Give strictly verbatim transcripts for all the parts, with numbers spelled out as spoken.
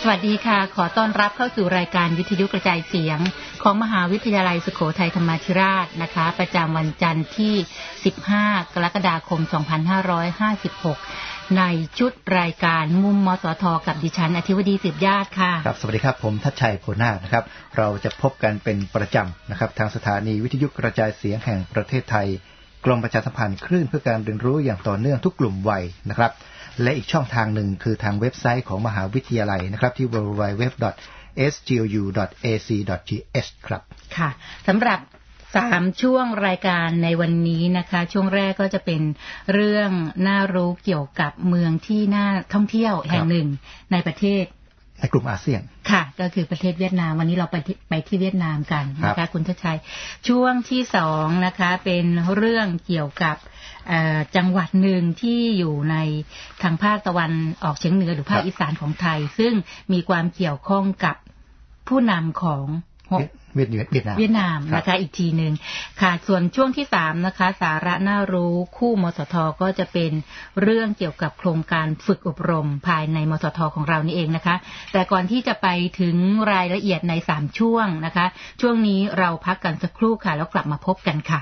วัสดีค่ะขอต้อนรับเข้าสู่รายการวิทยุกระจายเสียงของมหาวิทยาลัยสุโขทัยธรรมาธิราชนะคะประจำวันจันทร์ที่สิบห้ากรกฎาคมสองพันห้าร้อยห้าสิบหกในชุดรายการมุมมสทกับดิฉันอธิวดีสืบญาติค่ะครับสวัสดีครับผมทัชชัยโพนาคนะครับเราจะพบกันเป็นประจำนะครับทางสถานีวิทยุกระจายเสียงแห่งประเทศไทยกรมประชาสัมพันธ์คลื่นเพื่อการเรียนรู้อย่างต่อเนื่องทุกกลุ่มวัยนะครับและอีกช่องทางหนึ่งคือทางเว็บไซต์ของมหาวิทยาลัยนะครับที่ ดับเบิลยู ดับเบิลยู ดับเบิลยู ดอท เอส จี โอ ยู ดอท เอ ซี ดอท ที เอช ครับค่ะสำหรับสามช่วงรายการในวันนี้นะคะช่วงแรกก็จะเป็นเรื่องน่ารู้เกี่ยวกับเมืองที่น่าท่องเที่ยวแห่งหนึ่งในประเทศในกลุ่มอาเซียนค่ะก็คือประเทศเวียดนามวันนี้เราไปไปที่เวียดนามกันนะคะคุณทัชชัยช่วงที่สองนะคะเป็นเรื่องเกี่ยวกับจังหวัดหนึ่งที่อยู่ในทางภาคตะวันออกเฉียงเหนือหรือภาคอีสานของไทยซึ่งมีความเกี่ยวข้องกับผู้นำของเวียดนามเวียดนามนะคะอีกทีนึงค่ะส่วนช่วงที่สามนะคะสาระน่ารู้คู่มสทก็จะเป็นเรื่องเกี่ยวกับโครงการฝึกอบรมภายในมสทของเรานี่เองนะคะแต่ก่อนที่จะไปถึงรายละเอียดในสามช่วงนะคะช่วงนี้เราพักกันสักครู่ค่ะแล้วกลับมาพบกันค่ะ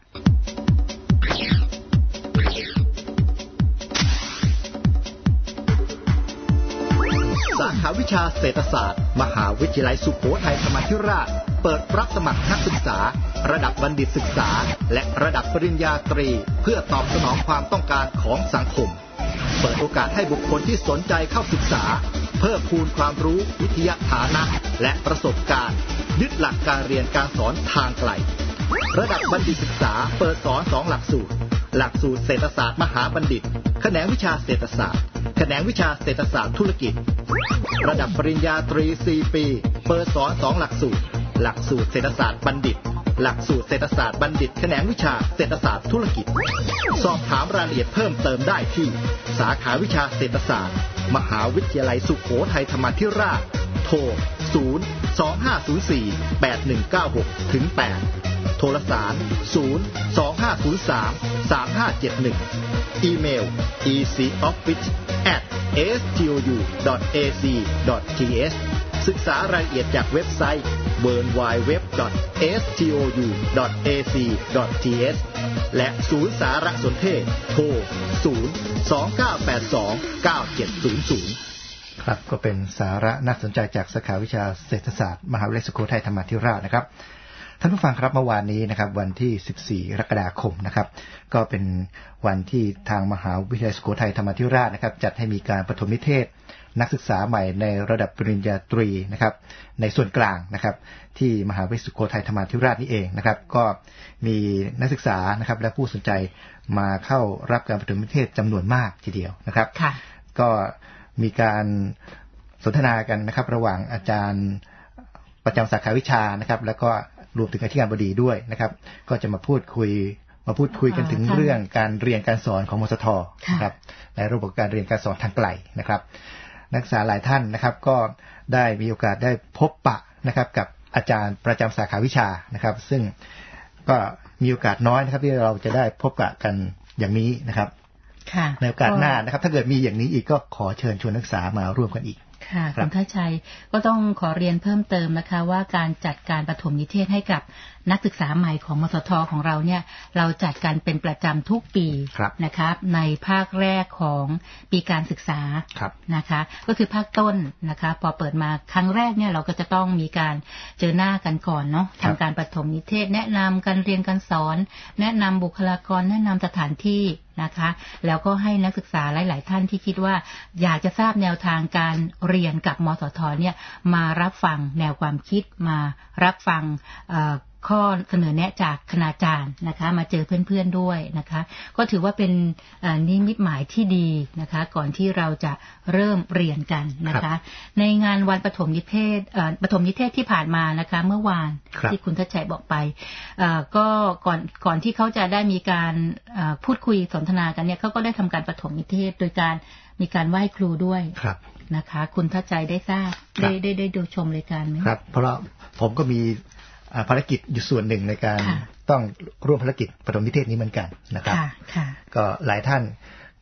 สาขาวิชาเศรษฐศาสตร์มหาวิทยาลัยสุโขทัยธรรมาธิราชเปิดรับสมัครนักศึกษาระดับบัณฑิตศึกษาและระดับปริญญาตรีเพื่อตอบสนองความต้องการของสังคมเปิดโอกาสให้บุคคลที่สนใจเข้าศึกษาเพิ่มพูนความรู้วิทยาฐานะและประสบการณ์ยึดหลักการเรียนการสอนทางไกลระดับบัณฑิตศึกษาเปิดสอนสองหลักสูตรหลักสูตรเศรษฐศาสตร์มหาบัณฑิตแขนงวิชาเศรษฐศาสตร์แขนงวิชาเศรษฐศาสตร์ธุรกิจระดับปริญญาตรีสี่ปีเปิดสอนสองหลักสูตรหลักสูตรเศรษฐศาสตร์บัณฑิตหลักสูตรเศรษฐศาสตร์บัณฑิตแขนงวิชาเศรษฐศาสตร์ธุรกิจสอบถามรายละเอียดเพิ่มเติมได้ที่สาขาวิชาเศรษฐศาสตร์มหาวิทยาลัยสุโขทัยธรรมาธิราชโทรศูนย์ สอง ห้า ศูนย์ สี่ แปด หนึ่ง เก้า หก ถึง แปดโทรสารศูนย์ สอง ห้า ศูนย์ สาม สาม ห้า เจ็ด หนึ่งอีเมล อี ซี ออฟฟิศ แอท เอส ที โอ ยู ดอท เอ ซี ดอท ที เอช ศึกษารายละเอียดจากเว็บไซต์ ดับเบิลยู ดับเบิลยู ดับเบิลยู ดอท เอส ที โอ ยู ดอท เอ ซี ดอท ที เอช และศูนย์สารสนเทศโทรศูนย์ สอง เก้า แปด สอง เก้า เจ็ด ศูนย์ ศูนย์ครับก็เป็นสาระน่าสนใจจากสาขาวิชาเศรษฐศาสตร์มหาวิทยาลัยสุโขทัยธรรมาธิราชนะครับท่านผู้ฟังครับเมื่อวานนี้นะครับวันที่สิบสี่กรกฎาคมนะครับก็เป็นวันที่ทางมหาวิทยาลัยสุโขทัยธรรมาธิราชนะครับจัดให้มีการประถมนิเทศนักศึกษาใหม่ในระดับปริญญาตรีนะครับในส่วนกลางนะครับที่มหาวิทยาลัยสุโขทัยธรรมาธิราชนี่เองนะครับก็มีนักศึกษานะครับและผู้สนใจมาเข้ารับการประถมนิเทศจำนวนมากทีเดียวนะครับก็มีการสนทนากันนะครับระหว่างอาจารย์ประจำสาขาวิชานะครับแล้วก็รวมถึงอธิการบดีด้วยนะครับก็จะมาพูดคุยมาพูดคุยกันถึงเรื่องการเรียนการสอนของมสทนะครับในระบบการเรียนการสอนทางไกลนะครับนักศึกษาหลายท่านนะครับก็ได้มีโอกาสได้พบปะนะครับกับอาจารย์ประจำสาขาวิชานะครับซึ่งก็มีโอกาสน้อยนะครับที่เราจะได้พบปะกันอย่างนี้นะครับในโอกาสหน้านะครับถ้าเกิดมีอย่างนี้อีกก็ขอเชิญชวนนักศึกษามาร่วมกันอีกค่ะคุณทัชชัยก็ต้องขอเรียนเพิ่มเติมนะคะว่าการจัดการประถมนิเทศให้กับนักศึกษาใหม่ของมสทของเราเนี่ยเราจัดการเป็นประจำทุกปีนะครับในภาคแรกของปีการศึกษานะคะก็คือภาคต้นนะคะพอเปิดมาครั้งแรกเนี่ยเราก็จะต้องมีการเจอหน้ากันก่อนเนาะทำการประถมนิเทศแนะนำการเรียนการสอนแนะนำบุคลากรแนะนำสถานที่นะคะแล้วก็ให้นักศึกษาหลายๆท่านที่คิดว่าอยากจะทราบแนวทางการเรียนกับมสทเนี่ยมารับฟังแนวความคิดมารับฟังข้อเสนอแนะจากคณาจารย์นะคะมาเจอเพื่อนๆด้วยนะคะก็ถือว่าเป็นนิมิตหมายที่ดีนะคะก่อนที่เราจะเริ่มเรียนกันนะคะในงานวันปฐมนิเทศปฐมนิเทศที่ผ่านมานะคะเมื่อวานที่คุณทัชชัยบอกไปก็ก่อนก่อนที่เขาจะได้มีการพูดคุยสนทนากันเนี่ยเขาก็ได้ทำการปฐมนิเทศโดยการมีการไหว้ครูด้วยนะคะคุณทัชชัยได้ทราบได้ได้ได้ดูชมรายการไหมครับเพราะผมก็มีภารกิจอยู่ส่วนหนึ่งในการต้องร่วมภารกิจปฐมนิเทศนี้เหมือนกันนะครับก็หลายท่าน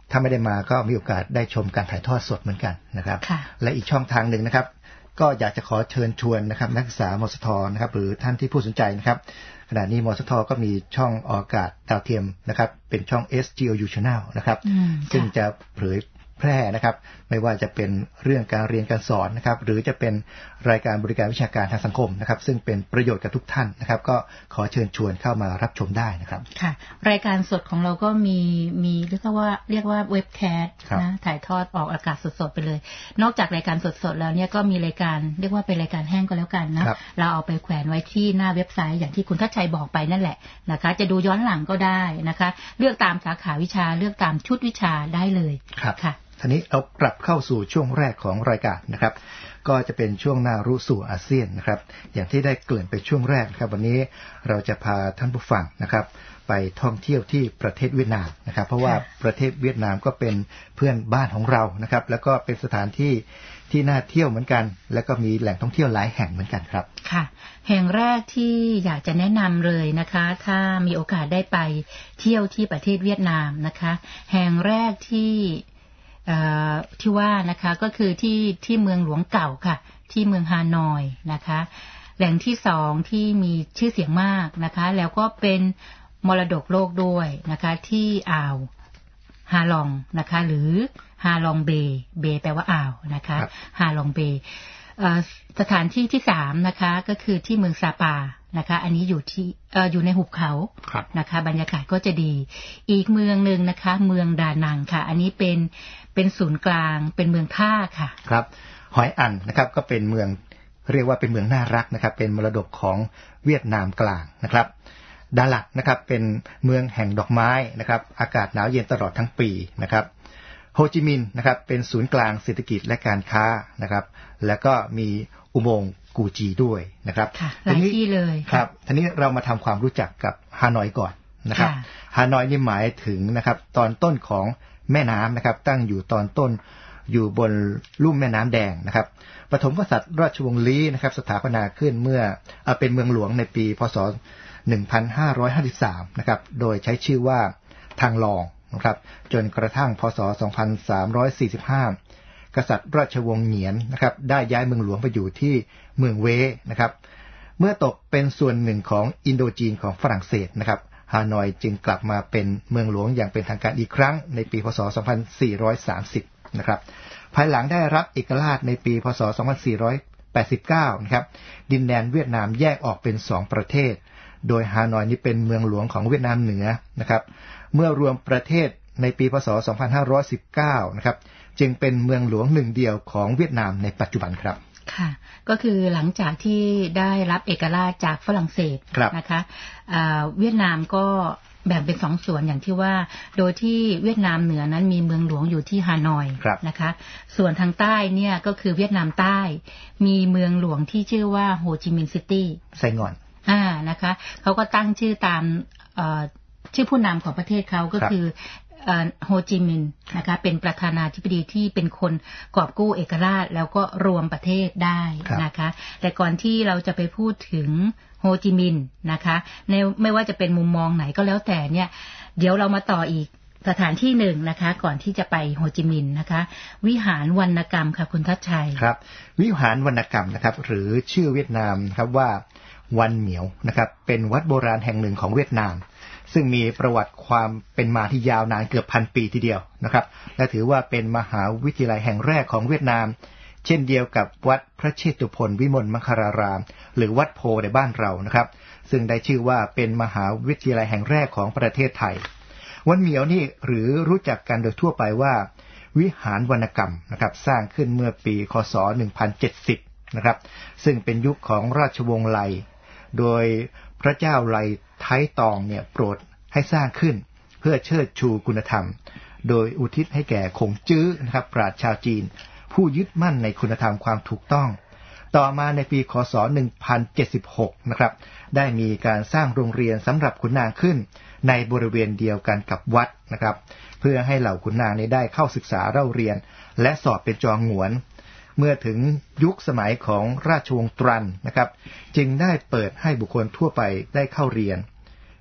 ถ้าไม่ได้มาก็มีโอกาสได้ชมการถ่ายทอดสดเหมือนกันนะครับและอีกช่องทางหนึ่งนะครับก็อยากจะขอเชิญชวนนะครับนักศึกษามสทนะครับหรือท่านที่ผู้สนใจนะครับขณะนี้มสทก็มีช่องออกอากาศดาวเทียมนะครับเป็นช่อง เอส จี โอ ยู Channel นะครับซึ่งจะเผยแพร่นะครับไม่ว่าจะเป็นเรื่องการเรียนการสอนนะครับหรือจะเป็นรายการบริการวิชาการทางสังคมนะครับซึ่งเป็นประโยชน์กับทุกท่านนะครับก็ขอเชิญชวนเข้ามารับชมได้นะครับค่ะรายการสดของเราก็มีมีเรียกว่าเรียกว่าเว็บแคสต์นะถ่ายทอดออกอากาศสดๆไปเลยนอกจากรายการสดๆแล้วเนี่ยก็มีรายการเรียกว่าเป็นรายการแห้งก็แล้วกันนะเราเอาไปแขวนไว้ที่หน้าเว็บไซต์อย่างที่คุณทัชชัยบอกไปนั่นแหละนะคะจะดูย้อนหลังก็ได้นะคะเลือกตามสาขาวิชาเลือกตามชุดวิชาได้เลยค่ะทีนี้เรากลับเข้าสู่ช่วงแรกของรายการนะครับก็จะเป็นช่วงหน้ารู้สู่อาเซียนนะครับอย่างที่ได้เกริ่นไปช่วงแรกนะครับวันนี้เราจะพาท่านผู้ฟังนะครับไปท่องเที่ยวที่ประเทศเวียดนามนะครับเพราะว่าประเทศเวียดนามก็เป็นเพื่อนบ้านของเรานะครับแล้วก็เป็นสถานที่ที่น่าเที่ยวเหมือนกันแล้วก็มีแหล่งท่องเที่ยวหลายแห่งเหมือนกันครับค่ะแห่งแรกที่อยากจะแนะนำเลยนะคะถ้ามีโอกาสได้ไปเที่ยวที่ประเทศเวียดนามนะคะแห่งแรกที่ที่ว่านะคะก็คือที่ที่เมืองหลวงเก่าค่ะที่เมืองฮานอยนะคะแหล่งที่สองที่มีชื่อเสียงมากนะคะแล้วก็เป็นมรดกโลกด้วยนะคะที่อ่าวฮาลองนะคะหรือฮาลองเบย์เบย์แปลว่าอ่าวนะคะฮาลองเบย์สถานที่ที่สามนะคะก็คือที่เมืองซาปานะคะอันนี้อยู่ที่เอ่ออยู่ในหุบเขานะคะบรรยากาศก็จะดีอีกเมืองนึงนะคะเมืองดานังค่ะอันนี้เป็นเป็นศูนย์กลางเป็นเมืองท่าค่ะครับหอยอันนะครับก็เป็นเมืองเรียกว่าเป็นเมืองน่ารักนะครับเป็นมรดกของเวียดนามกลางนะครับดาลัดนะครับเป็นเมืองแห่งดอกไม้นะครับอากาศหนาวเย็นตลอดทั้งปีนะครับโฮจิมินห์นะครับเป็นศูนย์กลางเศรษฐกิจและการค้านะครับแล้วก็มีอุโมงค์กูจีด้วยนะครับหลายที่เลยครับทีนี้เรามาทำความรู้จักกับฮานอยก่อนนะครับฮานอยนี่หมายถึงนะครับตอนต้นของแม่น้ำนะครับตั้งอยู่ตอนต้นอยู่บนลุ่มแม่น้ำแดงนะครับปฐมกษัตริย์ราชวงศ์ลี้นะครับสถาปนาขึ้นเมื่อเป็นเมืองหลวงในปีพ.ศ. หนึ่งพันห้าร้อยห้าสิบสามนะครับโดยใช้ชื่อว่าทางลองนะครับจนกระทั่งพ.ศ. สองพันสามร้อยสี่สิบห้ากษัตริย์ราชวงศ์เหงียนนะครับได้ย้ายเมืองหลวงไปอยู่ที่เมืองเวนะครับเมื่อตกเป็นส่วนหนึ่งของอินโดจีนของฝรั่งเศสนะครับฮานอยจึงกลับมาเป็นเมืองหลวงอย่างเป็นทางการอีกครั้งในปีพ.ศ. สองพันสี่ร้อยสามสิบนะครับภายหลังได้รับเอกราชในปีพ.ศ. สองพันสี่ร้อยแปดสิบเก้านะครับดินแดนเวียดนามแยกออกเป็นสองประเทศโดยฮานอยนี้เป็นเมืองหลวงของเวียดนามเหนือนะครับเมื่อรวมประเทศในปีพ.ศ. สองพันห้าร้อยสิบเก้านะครับจึงเป็นเมืองหลวงหนึ่งเดียวของเวียดนามในปัจจุบันครับค่ะก็คือหลังจากที่ได้รับเอกราชจากฝรั่งเศสนะคะเวียดนามก็แบ่งเป็นสองส่วนอย่างที่ว่าโดยที่เวียดนามเหนือนั้นมีเมืองหลวงอยู่ที่ฮานอยนะคะส่วนทางใต้เนี่ยก็คือเวียดนามใต้มีเมืองหลวงที่ชื่อว่าโฮจิมินห์ซิตี้ไซงอนอ่านะคะเขาก็ตั้งชื่อตามชื่อผู้นำของประเทศเขาก็คือโฮจิมินห์นะคะเป็นประธานาธิบดีที่เป็นคนกอบกู้เอกราชแล้วก็รวมประเทศได้นะคะแต่ก่อนที่เราจะไปพูดถึงโฮจิมินห์นะคะในไม่ว่าจะเป็นมุมมองไหนก็แล้วแต่เนี่ยเดี๋ยวเรามาต่ออีกสถานที่หนึ่งนะคะก่อนที่จะไปโฮจิมินห์นะคะวิหารวรรณกรรมค่ะคุณทัชชัยครับวิหารวรรณกรรมนะครับหรือชื่อเวียดนามครับว่าวันเหมียวนะครับเป็นวัดโบราณแห่งหนึ่งของเวียดนามซึ่งมีประวัติความเป็นมาที่ยาวนานเกือบพันปีทีเดียวนะครับและถือว่าเป็นมหาวิทยาลัยแห่งแรกของเวียดนามเช่นเดียวกับวัดพระเชตุพนวิมลมังคลารามหรือวัดโพในบ้านเรานะครับซึ่งได้ชื่อว่าเป็นมหาวิทยาลัยแห่งแรกของประเทศไทยวันเหมียวนี่หรือรู้จักกันโดยทั่วไปว่าวิหารวรรณกรรมนะครับสร้างขึ้นเมื่อปีค.ศ. หนึ่งพันเจ็ดสิบนะครับซึ่งเป็นยุคของราชวงศ์ไลโดยพระเจ้าไลไทตองเนี่ยโปรดให้สร้างขึ้นเพื่อเชิดชูคุณธรรมโดยอุทิศให้แก่คงจื้อนะครับปราชญ์ชาวจีนผู้ยึดมั่นในคุณธรรมความถูกต้องต่อมาในปีค.ศ. หนึ่งพันเจ็ดสิบหกนะครับได้มีการสร้างโรงเรียนสำหรับขุนนางขึ้นในบริเวณเดียวกันกับวัดนะครับเพื่อให้เหล่าขุนนางได้เข้าศึกษาเล่าเรียนและสอบเป็นจองหงวนเมื่อถึงยุคสมัยของราชวงศ์ตรันนะครับจึงได้เปิดให้บุคคลทั่วไปได้เข้าเรียน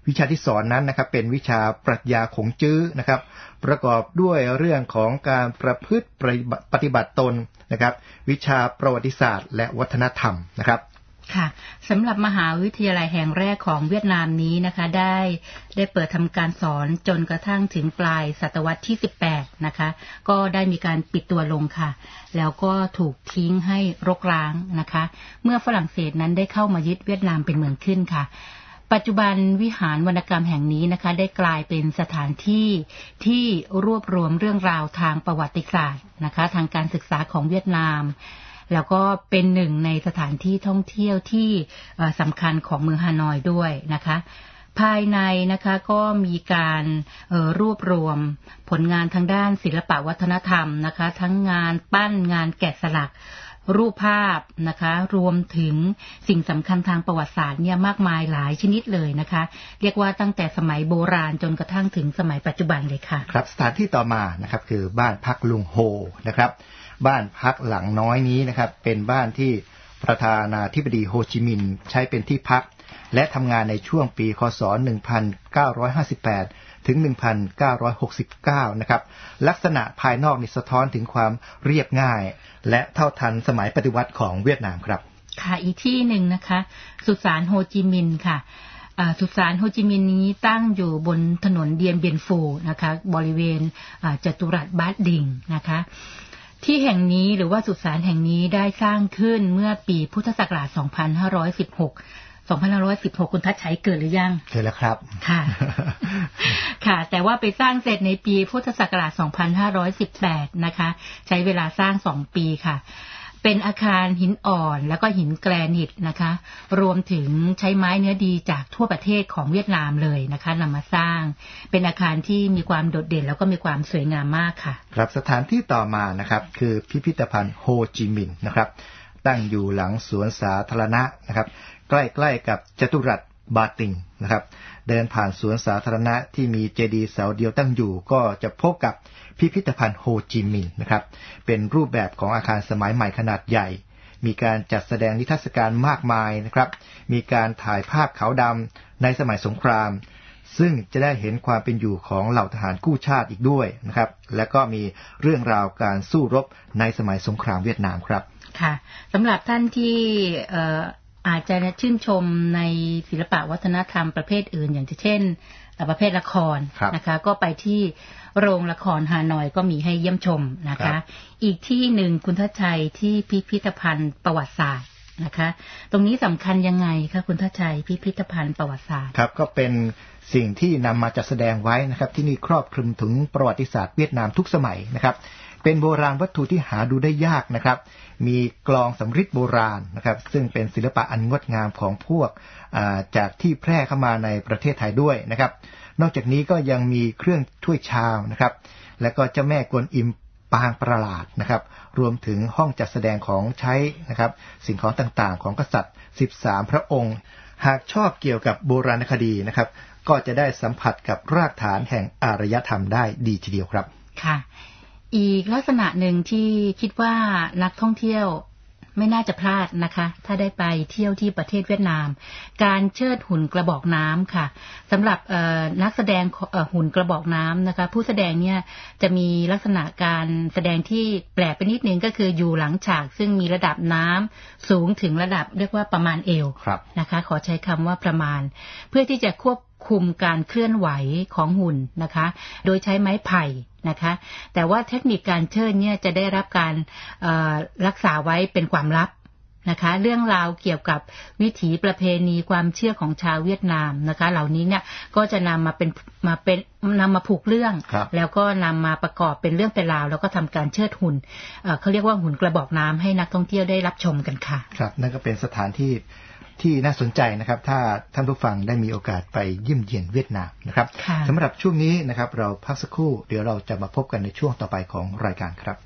วิชาที่สอนนั้นนะครับเป็นวิชาปรัชญาขงจื้อนะครับประกอบด้วยเรื่องของการประพฤติปฏิบัติตนนะครับวิชาประวัติศาสตร์และวัฒนธรรมนะครับค่ะสำหรับมหาวิทยาลัยแห่งแรกของเวียดนามนี้นะคะได้ได้เปิดทำการสอนจนกระทั่งถึงปลายศตวรรษที่สิบแปดนะคะก็ได้มีการปิดตัวลงค่ะแล้วก็ถูกทิ้งให้รกร้างนะคะเมื่อฝรั่งเศสนั้นได้เข้ามายึดเวียดนามเป็นเมืองขึ้นค่ะปัจจุบันวิหารวรรณกรรมแห่งนี้นะคะได้กลายเป็นสถานที่ที่รวบรวมเรื่องราวทางประวัติศาสตร์นะคะทางการศึกษาของเวียดนามแล้วก็เป็นหนึ่งในสถานที่ท่องเที่ยวที่สำคัญของเมืองฮานอยด้วยนะคะภายในนะคะก็มีการรวบรวมผลงานทางด้านศิลปวัฒนธรรมนะคะทั้งงานปั้นงานแกะสลักรูปภาพนะคะรวมถึงสิ่งสำคัญทางประวัติศาสตร์เนี่ยมากมายหลายชนิดเลยนะคะเรียกว่าตั้งแต่สมัยโบราณจนกระทั่งถึงสมัยปัจจุบันเลยค่ะครับสถานที่ต่อมานะครับคือบ้านพักลุงโฮนะครับบ้านพักหลังน้อยนี้นะครับเป็นบ้านที่ประธานาธิบดีโฮจิมินห์ใช้เป็นที่พักและทำงานในช่วงปีคศหนึ่งพันเก้าร้อยห้าสิบแปดถึงหนึ่งพันเก้าร้อยหกสิบเก้านะครับลักษณะภายนอกนี่สะท้อนถึงความเรียบง่ายและเท่าทันสมัยปฏิวัติของเวียดนามครับค่ะอีกที่หนึ่งนะคะสุสานโฮจิมินห์ค่ะสุสานโฮจิมินห์นี้ตั้งอยู่บนถนนเดียนเบียนโฟนะคะบริเวณจัตุรัสบาดดิงนะคะที่แห่งนี้หรือว่าสุสานแห่งนี้ได้สร้างขึ้นเมื่อปีพุทธศักราชสองพันห้าร้อยสิบหก สองพันห้าร้อยสิบหกคุณทัชชัยเกิดหรือยังเกิดแล้วครับค่ะ ค่ะแต่ว่าไปสร้างเสร็จในปีพุทธศักราชสองพันห้าร้อยสิบแปดนะคะใช้เวลาสร้างสองปีค่ะเป็นอาคารหินอ่อนแล้วก็หินแกรนิตนะคะรวมถึงใช้ไม้เนื้อดีจากทั่วประเทศของเวียดนามเลยนะคะนำมาสร้างเป็นอาคารที่มีความโดดเด่นแล้วก็มีความสวยงามมากค่ะครับสถานที่ต่อมานะครับคือพิพิธภัณฑ์โฮจิมินห์นะครับตั้งอยู่หลังสวนสาธารณะนะครับใกล้ๆกับจัตุรัสบาติงนะครับเดินผ่านสวนสาธารณะที่มีเจดีย์เสาเดียวตั้งอยู่ก็จะพบกับพิพิธภัณฑ์โฮจิมินห์นะครับเป็นรูปแบบของอาคารสมัยใหม่ขนาดใหญ่มีการจัดแสดงนิทรรศการมากมายนะครับมีการถ่ายภาพขาวดำในสมัยสงครามซึ่งจะได้เห็นความเป็นอยู่ของเหล่าทหารกู้ชาติอีกด้วยนะครับและก็มีเรื่องราวการสู้รบในสมัยสงครามเวียดนามครับค่ะสำหรับท่านที่อาจจะชื่นชมในศิลปะวัฒนธรรมประเภทอื่นอย่างเช่นประเภทละครนะคะก็ไปที่โรงละครฮานอยก็มีให้เยี่ยมชมนะคะอีกที่หนึ่งคุณทัชชัยที่พิพิธภัณฑ์ประวัติศาสตร์นะคะตรงนี้สำคัญยังไงคะคุณทัชชัยพิพิธภัณฑ์ประวัติศาสตร์ครับก็เป็นสิ่งที่นำมาจัดแสดงไว้นะครับที่นี่ครอบคลุมถึงประวัติศาสตร์เวียดนามทุกสมัยนะครับเป็นโบราณวัตถุที่หาดูได้ยากนะครับมีกลองสำริดโบราณนะครับซึ่งเป็นศิลปะอันงดงามของพวกจากที่แพร่เข้ามาในประเทศไทยด้วยนะครับนอกจากนี้ก็ยังมีเครื่องถ้วยชามนะครับและก็เจ้าแม่กวนอิมปางประหลาดนะครับรวมถึงห้องจัดแสดงของใช้นะครับสิ่งของต่างๆของกษัตริย์สิบสามพระองค์หากชอบเกี่ยวกับโบราณคดีนะครับก็จะได้สัมผัสกับรากฐานแห่งอารยธรรมได้ดีทีเดียวครับค่ะอีกลักษณะหนึ่งที่คิดว่านักท่องเที่ยวไม่น่าจะพลาดนะคะถ้าได้ไปเที่ยวที่ประเทศเวียดนามการเชิดหุ่นกระบอกน้ำค่ะสำหรับนักแสดงหุ่นกระบอกน้ำนะคะผู้แสดงเนี่ยจะมีลักษณะการแสดงที่แปลกไปนิดนึงก็คืออยู่หลังฉากซึ่งมีระดับน้ำสูงถึงระดับเรียกว่าประมาณเอวนะคะขอใช้คำว่าประมาณเพื่อที่จะควบคุมการเคลื่อนไหวของหุ่นนะคะโดยใช้ไม้ไผ่นะคะแต่ว่าเทคนิคการเชิดเนี่ยจะได้รับการรักษาไว้เป็นความลับนะคะเรื่องราวเกี่ยวกับวิถีประเพณีความเชื่อของชาวเวียดนามนะคะเหล่านี้เนี่ยก็จะนำมาเป็นมาเป็นนำมาผูกเรื่องแล้วก็นำมาประกอบเป็นเรื่องเป็นราวแล้วก็ทำการเชิดหุ่นเขาเรียกว่าหุ่นกระบอกน้ำให้นักท่องเที่ยวได้รับชมกันค่ะครับนั่นก็เป็นสถานที่ที่น่าสนใจนะครับถ้าท่านผู้ฟังได้มีโอกาสไปเยี่ยมเยียนเวียดนามนะครับสำหรับช่วงนี้นะครับเราพักสักครู่เดี๋ยวเราจะมาพบกันในช่วงต่อไปของรายการครับ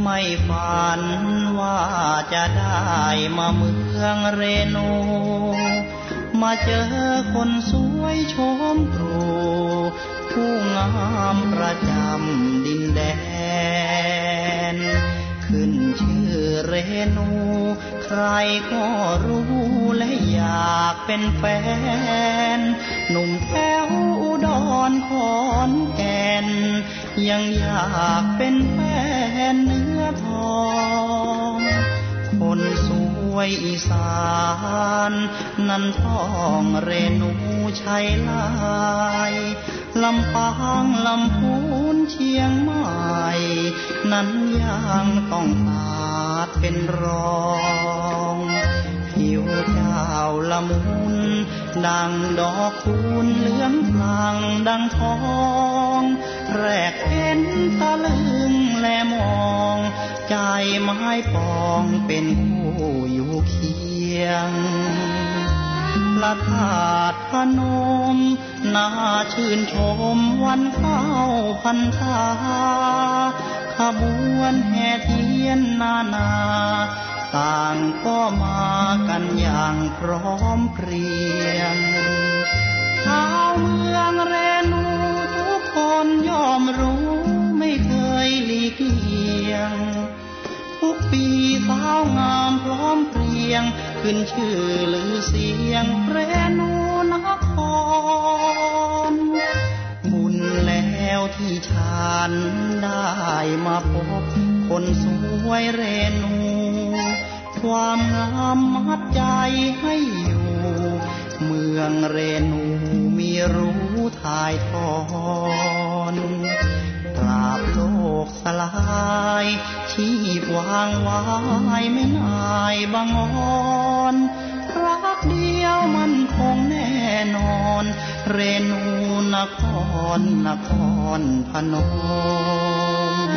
ไม่ฝันว่าจะได้มาเมืองเรนูมาเจอคนสวยชมตรูผู้งามประจำดินแดนขึ้นชื่อเรนูใครก็รู้และอยากเป็นแฟนหนุ่มแถวอุดรขอนแก่นยังอยากเป็นแฟนเนื้อทองคนสวยอีสานนั้นท้องเรนูชัยลายลำปางลำพูนเชียงใหม่นั้นยังต้องขาดเป็นรองผิวเจ้าละมุนดังดอกคูณเหลืองพลางดังทองแรกเห็นตะลึงแลมองใจไม้ปองเป็นคู่อยู่เคียงพระธาตุพนมน่าชื่นชมวันเข้าพรรษาขบวนแห่เทียนนานาต่างก็มากันอย่างพร้อมเพรียงชาวเมืองเรนูทุกคนย่อมรู้ไม่เคยหลีกเลี่ยงทุกปีสาวงามพร้อมเพรียงขึ้นชื่อลือเสียงเรนูนครบุญแล้วที่ฉันได้มาพบคนสวยเรนูความงามมัดใจให้อยู่เมืองเรนูมีรู้ทายทอนกราบโลกสลายชีพวางไว้ไม่นายบังอ่อนรักเดียวมันคงแน่นอนเรนูนครนครพนม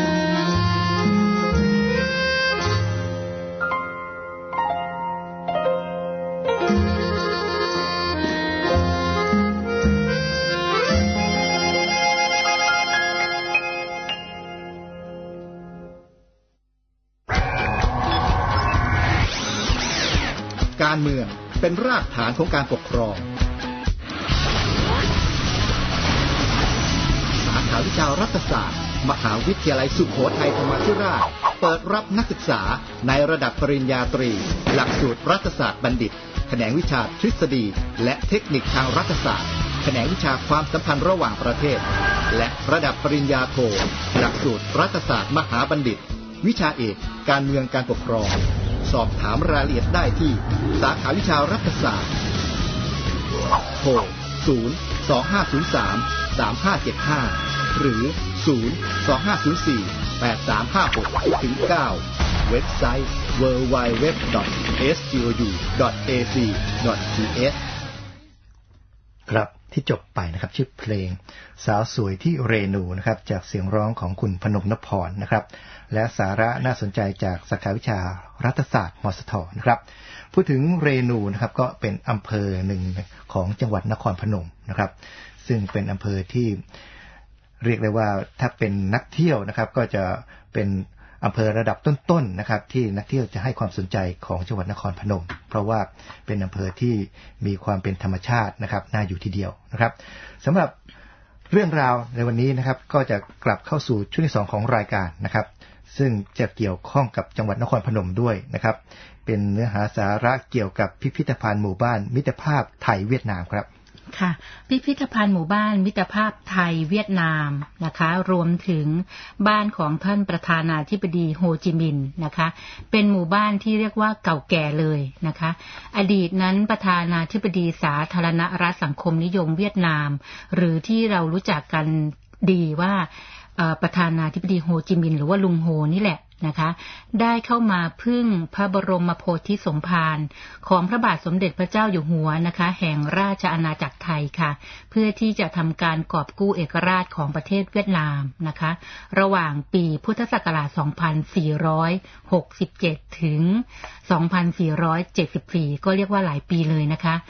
การเมืองเป็นรากฐานของการปกครองสาขาวิชารัฐศาสตร์มหาวิทยาลัยสุโขทัยธรรมาธิราชเปิดรับนักศึกษาในระดับปริญญาตรีหลักสูตรรัฐศาสตร์บัณฑิตแขนงวิชาทฤษฎีและเทคนิคทางรัฐศาสตร์แขนงวิชาความสัมพันธ์ระหว่างประเทศและระดับปริญญาโทหลักสูตรรัฐศาสตร์มหาบัณฑิตวิชาเอกการเมืองการปกครองสอบถามรายละเอียดได้ที่สาขาวิชารัฐศาสตร์โทรศูนย์ สอง ห้า ศูนย์ สาม สาม ห้า เจ็ด ห้าหรือศูนย์ สอง ห้า ศูนย์ สี่ แปด สาม ห้า หก ถึง เก้าเว็บไซต์ ดับเบิลยู ดับเบิลยู ดับเบิลยู ดอท เอส จี โอ ยู ดอท เอ ซี ดอท ที เอสครับที่จบไปนะครับชื่อเพลงสาวสวยที่เรนูนะครับจากเสียงร้องของคุณพนมนพรนะครับและสาระน่าสนใจจากสาขาวิชารัฐศาสตร์มสทนะครับพูดถึงเรนูนะครับก็เป็นอำเภอหนึ่งของจังหวัดนครพนมนะครับซึ่งเป็นอำเภอที่เรียกได้ว่าถ้าเป็นนักเที่ยวนะครับก็จะเป็นอำเภอระดับต้นๆนะครับที่นักเที่ยวจะให้ความสนใจของจังหวัดนครพนมเพราะว่าเป็นอำเภอที่มีความเป็นธรรมชาตินะครับน่าอยู่ทีเดียวนะครับสำหรับเรื่องราวในวันนี้นะครับก็จะกลับเข้าสู่ช่วงที่สองของรายการนะครับซึ่งจะเกี่ยวข้องกับจังหวัดนครพนมด้วยนะครับเป็นเนื้อหาสาระเกี่ยวกับพิพิธภัณฑ์หมู่บ้านมิตรภาพไทยเวียดนามครับค่ะพิพิธภัณฑ์หมู่บ้านมิตรภาพไทยเวียดนามนะคะรวมถึงบ้านของท่านประธานาธิบดีโฮจิมินห์นะคะเป็นหมู่บ้านที่เรียกว่าเก่าแก่เลยนะคะอดีตนั้นประธานาธิบดีสาธารณรัฐสังคมนิยมเวียดนามหรือที่เรารู้จักกันดีว่าประธานาธิบดีโฮจิมินห์หรือว่าลุงโฮนี่แหละนะคะได้เข้ามาพึ่งพระบรมโพธิสมภารของพระบาทสมเด็จพระเจ้าอยู่หัวนะคะแห่งราชอาณาจักรไทยค่ะเพื่อที่จะทำการกอบกู้เอกราชของประเทศเวียดนามนะคะระหว่างปีพุทธศักราช สองพันสี่ร้อยหกสิบเจ็ด ถึง สองพันสี่ร้อยเจ็ดสิบสี่ ก็เรียกว่าหลายปีเลยนะคะ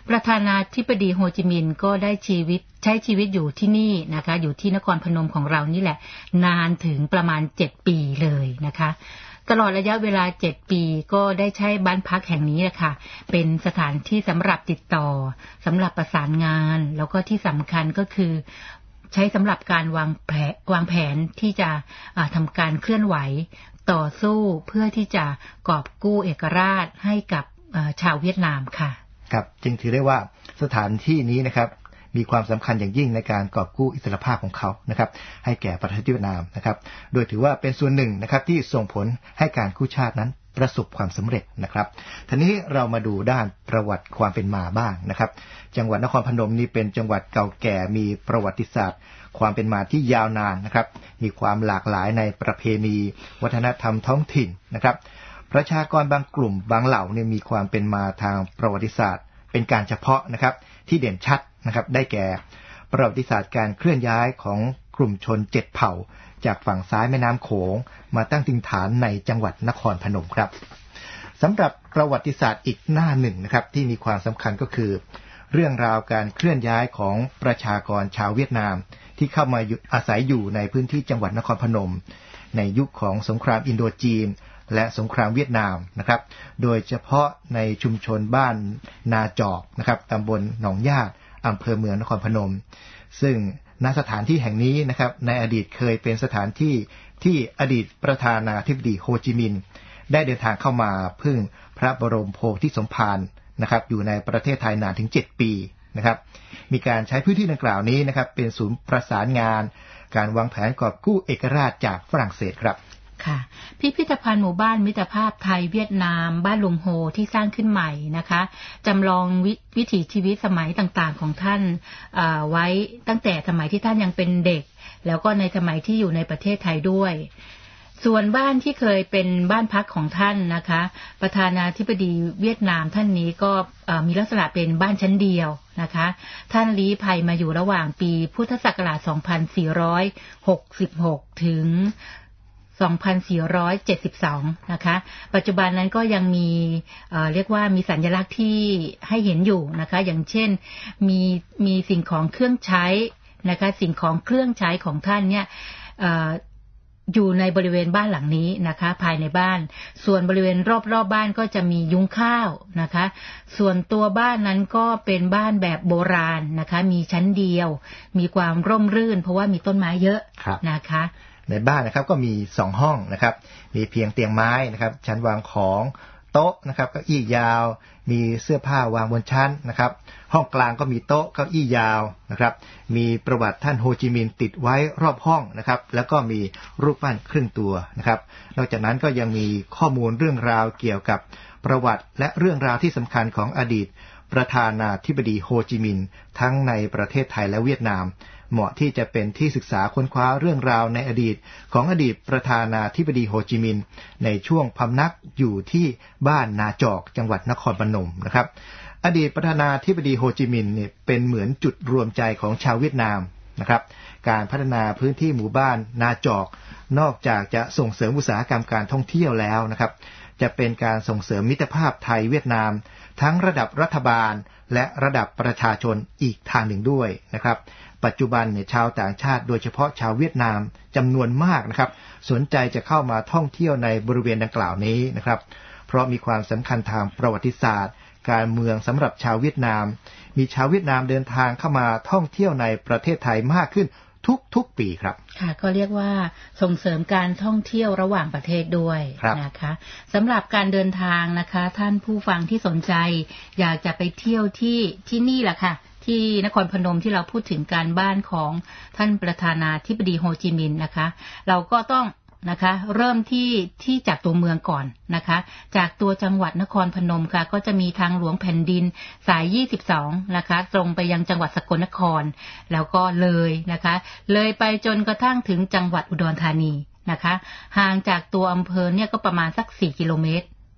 ประธานาธิบดีโฮจิมินห์ก็ได้ชีวิตใช้ชีวิตอยู่ที่นี่นะคะอยู่ที่นครพนมของเรานี่แหละนานถึงประมาณเจ็ดปีเลยนะคะตลอดระยะเวลาเจ็ดปีก็ได้ใช้บ้านพักแห่งนี้นะคะเป็นสถานที่สำหรับติดต่อสำหรับประสานงานแล้วก็ที่สำคัญก็คือใช้สำหรับการวางแผนวางแผนที่จะทำการเคลื่อนไหวต่อสู้เพื่อที่จะกอบกู้เอกราชให้กับชาวเวียดนามค่ะครับจึงถือได้ว่าสถานที่นี้นะครับมีความสำคัญอย่างยิ่งในการกอบกู้อิสรภาพของเขานะครับให้แก่ประเทศเวียดนามนะครับโดยถือว่าเป็นส่วนหนึ่งนะครับที่ส่งผลให้การกู้ชาตินั้นประสบความสำเร็จนะครับทีนี้เรามาดูด้านประวัติความเป็นมาบ้างนะครับจังหวัดนครพนมนี้เป็นจังหวัดเก่าแก่มีประวัติศาสตร์ความเป็นมาที่ยาวนานนะครับมีความหลากหลายในประเพณีวัฒนธรรมท้องถิ่นนะครับประชากรบางกลุ่มบางเหล่าเนี่ยมีความเป็นมาทางประวัติศาสตร์เป็นการเฉพาะนะครับที่เด่นชัดนะครับได้แก่ประวัติศาสตร์การเคลื่อนย้ายของกลุ่มชนเจ็ดเผ่าจากฝั่งซ้ายแม่น้ำโขงมาตั้งถิ่นฐานในจังหวัดนครพนมครับสำหรับประวัติศาสตร์อีกหน้าหนึ่งนะครับที่มีความสำคัญก็คือเรื่องราวการเคลื่อนย้ายของประชากรชาวเวียดนามที่เข้ามาอาศัยอยู่ในพื้นที่จังหวัดนครพนมในยุคของสงครามอินโดจีนและสงครามเวียดนามนะครับโดยเฉพาะในชุมชนบ้านนาจอกนะครับตำบลหนองญาติอำเภอเมืองนครพนมซึ่งณสถานที่แห่งนี้นะครับในอดีตเคยเป็นสถานที่ที่อดีตประธานาธิบดีโฮจิมินห์ได้เดินทางเข้ามาพึ่งพระบรมโพธิสมภารนะครับอยู่ในประเทศไทยนานถึงเจ็ดปีนะครับมีการใช้พื้นที่ดังกล่าวนี้นะครับเป็นศูนย์ประสานงานการวางแผนกอบกู้เอกราชจากฝรั่งเศสครับค่ะพิพิธภัณฑ์หมู่บ้านมิตรภาพไทยเวียดนามบ้านลุงโฮที่สร้างขึ้นใหม่นะคะจำลอง ว, วิถีชีวิตสมัยต่างๆของท่านไว้ตั้งแต่สมัยที่ท่านยังเป็นเด็กแล้วก็ในสมัยที่อยู่ในประเทศไทยด้วยส่วนบ้านที่เคยเป็นบ้านพักของท่านนะคะประธานาธิบดีเวียดนามท่านนี้ก็มีลักษณะเป็นบ้านชั้นเดียวนะคะท่านลี้ภัยมาอยู่ระหว่างปีพุทธศักราชสองพันสี่ร้อยหกสิบหกถึงสองพันสี่ร้อยเจ็ดสิบสองนะคะปัจจุบันนั้นก็ยังมีเอ่อเรียกว่ามีสัญลักษณ์ที่ให้เห็นอยู่นะคะอย่างเช่นมีมีสิ่งของเครื่องใช้นะคะสิ่งของเครื่องใช้ของท่านเนี่ยเอ่ออยู่ในบริเวณบ้านหลังนี้นะคะภายในบ้านส่วนบริเวณรอบๆ บ, บ้านก็จะมียุ้งข้าวนะคะส่วนตัวบ้านนั้นก็เป็นบ้านแบบโบราณนะคะมีชั้นเดียวมีความร่มรื่นเพราะว่ามีต้นไม้เยอะนะคะในบ้านนะครับก็มีสองห้องนะครับมีเพียงเตียงไม้นะครับชั้นวางของโต๊ะนะครับเก้าอี้ยาวมีเสื้อผ้าวางบนชั้นนะครับห้องกลางก็มีโต๊ะเก้าอี้ยาวนะครับมีประวัติท่านโฮจิมินห์ติดไว้รอบห้องนะครับแล้วก็มีรูปปั้นครึ่งตัวนะครับนอกจากนั้นก็ยังมีข้อมูลเรื่องราวเกี่ยวกับประวัติและเรื่องราวที่สำคัญของอดีตประธานาธิบดีโฮจิมินห์ทั้งในประเทศไทยและเวียดนามเหมาะที่จะเป็นที่ศึกษาค้นคว้าเรื่องราวในอดีตของอดีตประธานาธิบดีโฮจิมินห์ในช่วงพำนักอยู่ที่บ้านนาจอกจังหวัดนครพนมนะครับอดีตประธานาธิบดีโฮจิมินห์เนี่ยเป็นเหมือนจุดรวมใจของชาวเวียดนามนะครับการพัฒนาพื้นที่หมู่บ้านนาจอกนอกจากจะส่งเสริมอุตสาหกรรมการท่องเที่ยวแล้วนะครับจะเป็นการส่งเสริมมิตรภาพไทยเวียดนามทั้งระดับรัฐบาลและระดับประชาชนอีกทางหนึ่งด้วยนะครับปัจจุบันเนี่ยชาวต่างชาติโดยเฉพาะชาวเวียดนามจำนวนมากนะครับสนใจจะเข้ามาท่องเที่ยวในบริเวณดังกล่าวนี้นะครับเพราะมีความสำคัญทางประวัติศาสตร์การเมืองสำหรับชาวเวียดนามมีชาวเวียดนามเดินทางเข้ามาท่องเที่ยวในประเทศไทยมากขึ้นทุกๆปีครับค่ะก็เรียกว่าส่งเสริมการท่องเที่ยวระหว่างประเทศด้วยนะคะสำหรับการเดินทางนะคะท่านผู้ฟังที่สนใจอยากจะไปเที่ยวที่ที่นี่แหละค่ะที่นครพนมที่เราพูดถึงการบ้านของท่านประธานาธิบดีโฮจิมินห์นะคะเราก็ต้องนะคะเริ่มที่ที่จากตัวเมืองก่อนนะคะจากตัวจังหวัดนครพนมค่ะก็จะมีทางหลวงแผ่นดินสายยี่สิบสองนะคะตรงไปยังจังหวัดสกลนครแล้วก็เลยนะคะเลยไปจนกระทั่งถึงจังหวัดอุดรธานีนะคะห่างจากตัวอำเภอเนี่ยก็ประมาณสักสี่กิโลเมตร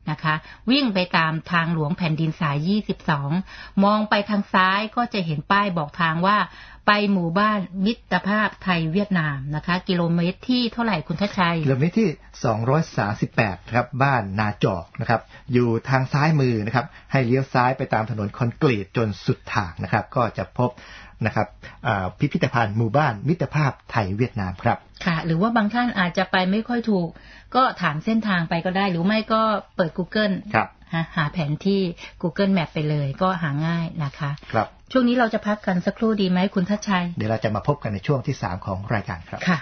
นะคะวิ่งไปตามทางหลวงแผ่นดินสายยี่สิบสองมองไปทางซ้ายก็จะเห็นป้ายบอกทางว่าไปหมู่บ้านมิตรภาพไทยเวียดนามนะคะกิโลเมตรที่เท่าไหร่คุณทัชชัยกิโลเมตรที่สองร้อยสามสิบแปดครับบ้านนาจอกนะครับอยู่ทางซ้ายมือนะครับให้เลี้ยวซ้ายไปตามถนนคอนกรีตจนสุดทางนะครับก็จะพบนะครับพิพิธภัณฑ์หมู่บ้านมิตรภาพไทยเวียดนามครับค่ะหรือว่าบางท่านอาจจะไปไม่ค่อยถูกก็ถามเส้นทางไปก็ได้หรือไม่ก็เปิด Google ครับหาแผนที่ Google Map ไปเลยก็หาง่ายนะคะครับช่วงนี้เราจะพักกันสักครู่ดีไหมคุณทัชชัยเดี๋ยวเราจะมาพบกันในช่วงที่สามของรายการครับค่ะ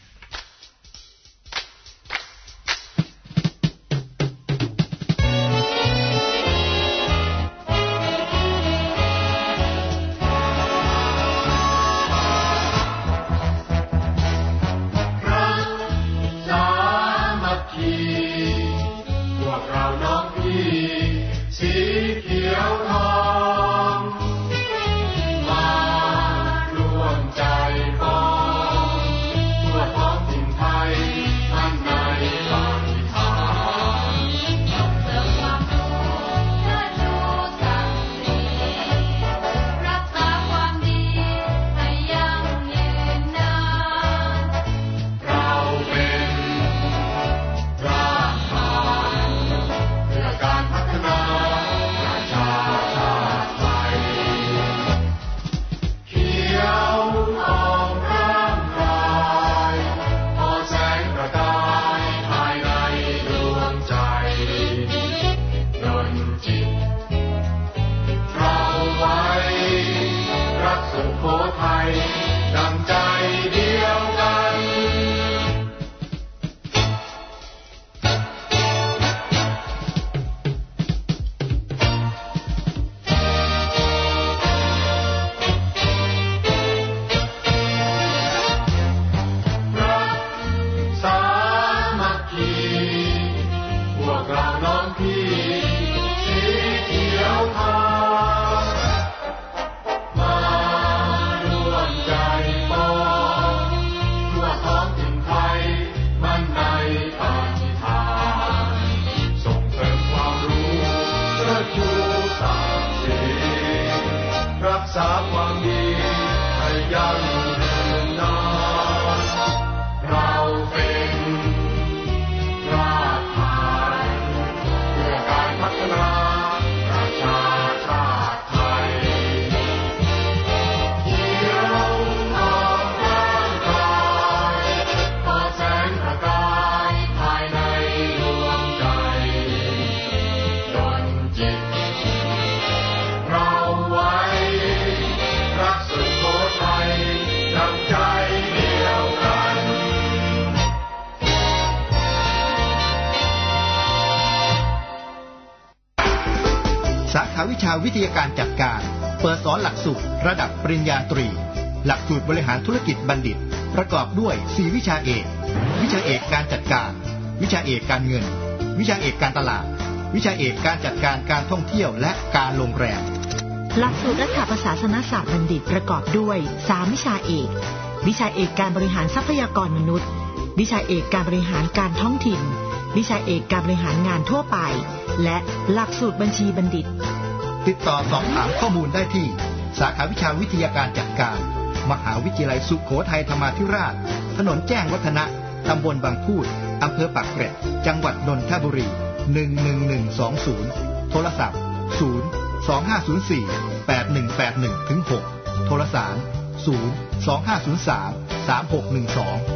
สาขาวิชาวิทยาการจัดการเปิดสอนหลักสูตรระดับปริญญาตรีหลักสูตรบริหารธุรกิจบัณฑิตประกอบด้วยสี่วิชาเอกวิชาเอกการจัดการวิชาเอกการเงินวิชาเอกการตลาดวิชาเอกการจัดการการท่องเที่ยวและการโรงแรมหลักสูตรรัฐประศาสนศาสตร์บัณฑิตประกอบด้วยสามวิชาเอกวิชาเอกการบริหารทรัพยากรมนุษย์วิชาเอกการบริหารการท้องถิ่นวิชาเอกการบริหารงานทั่วไปและหลักสูตรบัญชีบัณฑิตติดต่อสอบถามข้อมูลได้ที่สาขาวิชาวิทยาการจัดการมหาวิทยาลัยสุโขทัยธรรมาธิราชถนนแจ้งวัฒนะตำบลบางพูดอำเภอปากเกร็ดจังหวัดนนทบุรีหนึ่งหนึ่งหนึ่งสองศูนย์โทรศัพท์ศูนย์ สองห้าศูนย์สี่ แปดหนึ่งแปดหนึ่งถึงหกโทรสารศูนย์ สองห้าศูนย์สาม สามหกหนึ่งสอง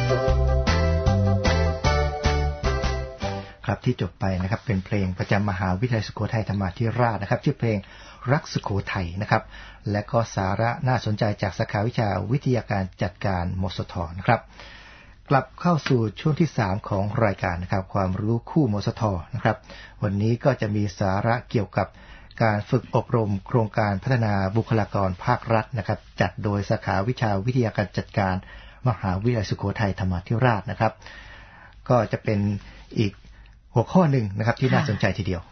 ครับที่จบไปนะครับเป็นเพลงประจำมหาวิทยาลัยสุโขทัยธรรมาธิราชนะครับชื่อเพลงรักสุโขทัยนะครับและก็สาระน่าสนใจจากสาขาวิชาวิทยาการจัดการมสทนะครับกลับเข้าสู่ช่วงที่สามของรายการนะครับความรู้คู่มสทนะครับวันนี้ก็จะมีสาระเกี่ยวกับการฝึกอบรมโครงการพัฒนาบุคลากรภาครัฐนะครับจัดโดยสาขาวิชาวิทยาการจัดการมหาวิทยาลัยสุโขทัยธรรมาธิราชนะครับก็จะเป็นอีกหัวข้อหนึ่งนะครับที่น่าสนใจทีเดียว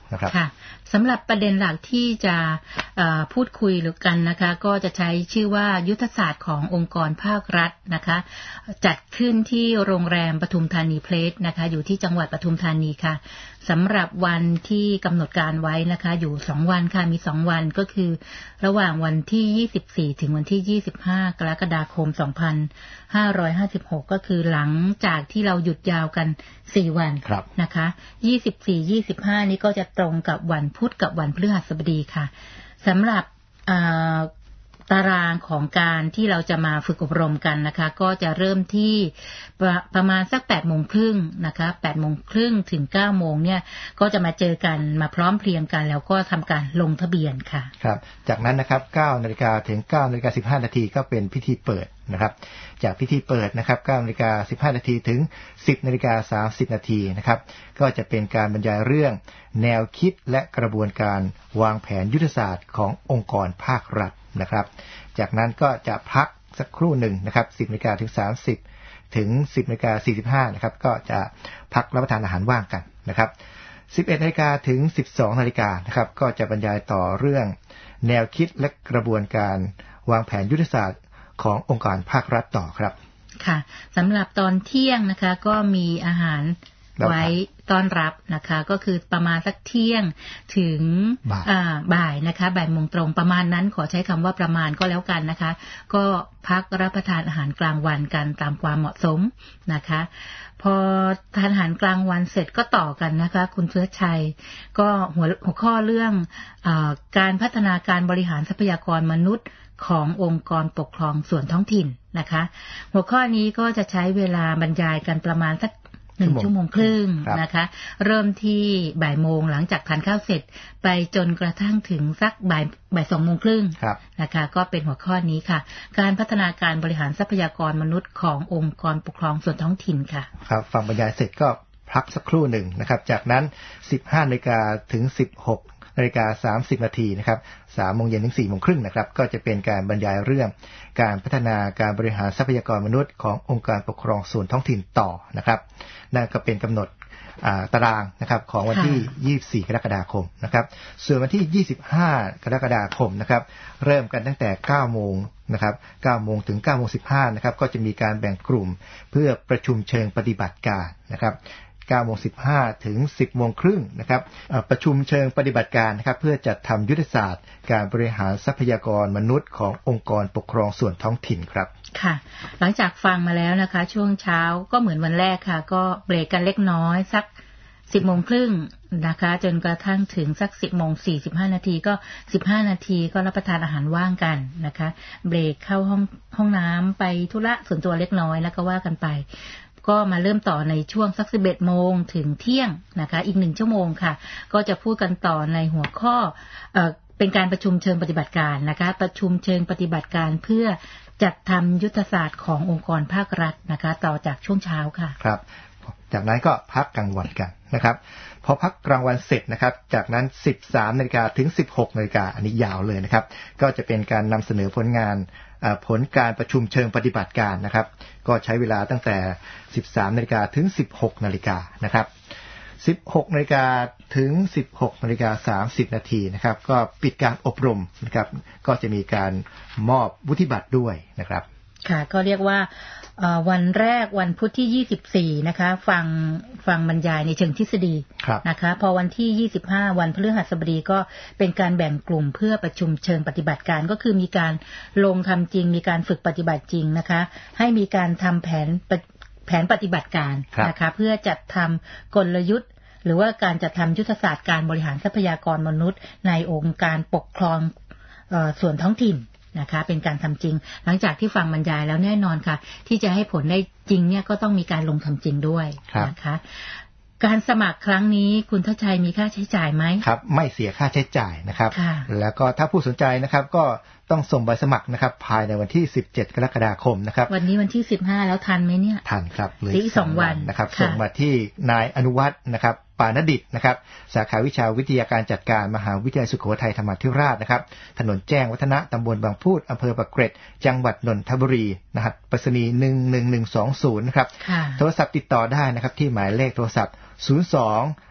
นะครับค่ะสำหรับประเด็นหลักที่จะพูดคุยหรือกันนะคะก็จะใช้ชื่อว่ายุทธศาสตร์ขององค์กรภาครัฐนะคะจัดขึ้นที่โรงแรมปทุมธานีเพลสนะคะอยู่ที่จังหวัดปทุมธานีค่ะสำหรับวันที่กำหนดการไว้นะคะอยู่สองวันค่ะมีสองวันก็คือระหว่างวันที่ยี่สิบสี่ถึงวันที่ยี่สิบห้ากรกฎาคมสองพันห้าร้อยห้าสิบหกก็คือหลังจากที่เราหยุดยาวกันสี่วันนะคะยี่สิบสี่ ยี่สิบห้านี้ก็จะตรงกับวันพุธกับวันพฤหัสบดีค่ะสำหรับตารางของการที่เราจะมาฝึกอบรมกันนะคะก็จะเริ่มที่ประประมาณสัก แปดโมงครึ่ง นะคะ แปดโมงครึ่ง ถึง เก้าโมงเนี่ยก็จะมาเจอกันมาพร้อมเพรียงกันแล้วก็ทำการลงทะเบียนค่ะครับจากนั้นนะครับ เก้านาฬิกา ถึง เก้านาฬิกาสิบห้านาทีก็เป็นพิธีเปิดนะครับจากพิธีเปิดนะครับ เก้านาฬิกาสิบห้านาทีถึง สิบนาฬิกาสามสิบนาทีนะครับก็จะเป็นการบรรยายเรื่องแนวคิดและกระบวนการวางแผนยุทธศาสตร์ขององค์กรภาครัฐนะครับจากนั้นก็จะพักสักครู่หนึ่งนะครับ สิบนาฬิกาถึงสามสิบถึง สิบนาฬิกาสี่สิบห้านะครับก็จะพักรับประทานอาหารว่างกันนะครับ สิบเอ็ดนาฬิกาถึง สิบสองนาฬิกานะครับก็จะบรรยายต่อเรื่องแนวคิดและกระบวนการวางแผนยุทธศาสตร์ขององค์การภาครัฐต่อครับค่ะสำหรับตอนเที่ยงนะคะก็มีอาหารไว้ต้อนรับนะคะก็คือประมาณสักเที่ยงถึงบ่ายนะคะบ่ายโมงตรงประมาณนั้นขอใช้คำว่าประมาณก็แล้วกันนะคะก็พักรับประทานอาหารกลางวันกันตามความเหมาะสมนะคะพอทานอาหารกลางวันเสร็จก็ต่อกันนะคะคุณเชื้อชัยก็หัวหัวข้อเรื่องเอ่อการพัฒนาการบริหารทรัพยากรมนุษย์ขององค์กรปกครองส่วนท้องถิ่นนะคะหัวข้อนี้ก็จะใช้เวลาบรรยายกันประมาณสักหนึ่งชั่วโมงครึ่งนะคะเริ่มที่บ่ายโมงหลังจากทานข้าวเสร็จไปจนกระทั่งถึงสักบ่ายบ่ายสองโมงครึ่งนะคะก็เป็นหัวข้อนี้ค่ะการพัฒนาการบริหารทรัพยากรมนุษย์ขององค์กรปกครองส่วนท้องถิ่นค่ะครับฟังบรรยายเสร็จก็พักสักครู่หนึ่งนะครับจากนั้น สิบห้านาฬิกาถึง สิบหกนาฬิกาสามสิบนาทีนะครับ สามโมงเย็นถึง สี่โมงครึ่งนะครับก็จะเป็นการบรรยายเรื่องการพัฒนาการบริหารทรัพยากรมนุษย์ขององค์การปกครองส่วนท้องถิ่นต่อนะครับนั่นก็เป็นกำหนดตารางนะครับของวันที่ยี่สิบสี่กรกฎาคมนะครับส่วนวันที่ยี่สิบห้ากรกฎาคมนะครับเริ่มกันตั้งแต่เก้าโมงนะครับเก้าโมงถึง เก้าโมงสิบห้านะครับก็จะมีการแบ่งกลุ่มเพื่อประชุมเชิงปฏิบัติการนะครับเก้าโมงสิบห้าถึง สิบโมงครึ่งนะครับประชุมเชิงปฏิบัติการนะครับเพื่อจัดทำยุทธศาสตร์การบริหารทรัพยากรมนุษย์ขององค์กรปกครองส่วนท้องถิ่นครับค่ะหลังจากฟังมาแล้วนะคะช่วงเช้าก็เหมือนวันแรกค่ะก็เบรกกันเล็กน้อยสัก สิบโมงครึ่งนะคะจนกระทั่งถึงสัก สิบโมงสี่สิบห้านาทีก็สิบห้านาทีก็รับประทานอาหารว่างกันนะคะเบรกเข้าห้องห้องน้ำไปธุระส่วนตัวเล็กน้อยแล้วก็ว่ากันไปก็มาเริ่มต่อในช่วงสัก สิบเอ็ดโมงถึงเที่ยงนะคะอีกหนึ่งชั่วโมงค่ะก็จะพูดกันต่อในหัวข้อเอ่อเป็นการประชุมเชิงปฏิบัติการนะคะประชุมเชิงปฏิบัติการเพื่อจัดทำยุทธศาสตร์ขององค์กรภาครัฐนะคะต่อจากช่วงเช้าค่ะครับจากนั้นก็พักกลางวันกันนะครับพอพักกลางวันเสร็จนะครับจากนั้น สิบสามนาฬิกาถึง สิบหกนาฬิกาอันนี้ยาวเลยนะครับก็จะเป็นการนำเสนอผลงานผลการประชุมเชิงปฏิบัติการนะครับก็ใช้เวลาตั้งแต่ สิบสามนาฬิกาถึง สิบหกนาฬิกานะครับ สิบหกนาฬิกาถึง สิบหกนาฬิกาสามสิบนาทีนะครับก็ปิดการอบรมนะครับก็จะมีการมอบวุฒิบัตรด้วยนะครับค่ะก็เรียกว่าวันแรกวันพุธที่ยี่สิบสี่นะคะฟังฟังบรรยายในเชิงทฤษฎีนะคะพอวันที่ยี่สิบห้าวันพฤหัสบดีก็เป็นการแบ่งกลุ่มเพื่อประชุมเชิงปฏิบัติการก็คือมีการลงทำจริงมีการฝึกปฏิบัติจริงนะคะให้มีการทำแผนแผนปฏิบัติการนะคะเพื่อจัดทำกลยุทธ์หรือว่าการจัดทำยุทธศาสตร์การบริหารทรัพยากรมนุษย์ในองค์การปกครองส่วนท้องถิ่นนะคะเป็นการทำจริงหลังจากที่ฟังบรรยายแล้วแน่นอนค่ะที่จะให้ผลได้จริงเนี่ยก็ต้องมีการลงทำจริงด้วยนะคะการสมัครครั้งนี้คุณทชัยมีค่าใช้จ่ายไหมครับไม่เสียค่าใช้จ่ายนะครับแล้วก็ถ้าผู้สนใจนะครับก็ต้องส่งใบสมัครนะครับภายในวันที่สิบเจ็ดกรกฎาคมนะครับวันนี้วันที่สิบห้าแล้วทันไหมเนี่ยทันครับเหลืออีกสองวันนะครับส่งมาที่นายอนุวัฒน์นะครับปานดิษฐ์นะครับสาขาวิชาวิทยาการจัดการมหาวิทยาลัยสุโขทัยธรรมาธิราชนะครับถนนแจ้งวัฒนะตำบลบางพูดอำเภอปากเกร็ดจังหวัดนนทบุรีนะครับไปรษณีย์หนึ่งหนึ่งหนึ่งสองศูนย์นะครับโทรศัพท์ติดต่อได้นะครับที่หมายเลขโทรศัพท์ศูนย์ สอง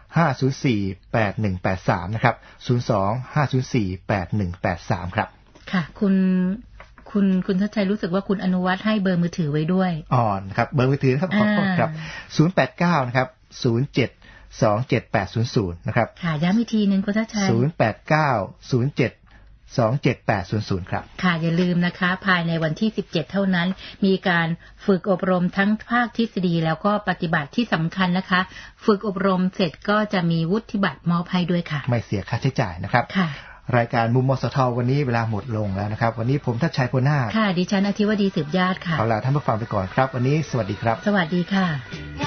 ห้า ศูนย์ สี่ แปด หนึ่ง แปด สามนะครับศูนย์ สอง ห้า ศูนย์ สี่ แปด หนึ่ง แปด สามครับค่ะคุณคุณคุณทัชชัยรู้สึกว่าคุณอนุวัฒน์ให้เบอร์มือถือไว้ด้วยอ๋อครับเบอร์มือถือนะครับขอบคุณครับศูนย์ แปด เก้านะครับศูนย์ เจ็ด สอง เจ็ด แปด ศูนย์ ศูนย์นะครับค่ะย้ำอีกทีนึงคุณทัชชัยศูนย์ แปด เก้า ศูนย์ เจ็ด สอง เจ็ด แปด ศูนย์ ศูนย์ครับค่ะอย่าลืมนะคะภายในวันที่สิบเจ็ดเท่านั้นมีการฝึกอบรมทั้งภาคทฤษฎีแล้วก็ปฏิบัติที่สำคัญนะคะฝึกอบรมเสร็จก็จะมีวุฒิบัตรมอบให้ด้วยค่ะไม่เสียค่าใช้จ่ายนะครับค่ะรายการมุมมสทวันนี้เวลาหมดลงแล้วนะครับวันนี้ผมทัชชัย โพนาคค่ะดิฉันอธิวดีสืบญาติค่ะเอาล่ะท่านผู้ฟังไปก่อนครับวันนี้สวัสดีครับสวัสดีค่ะ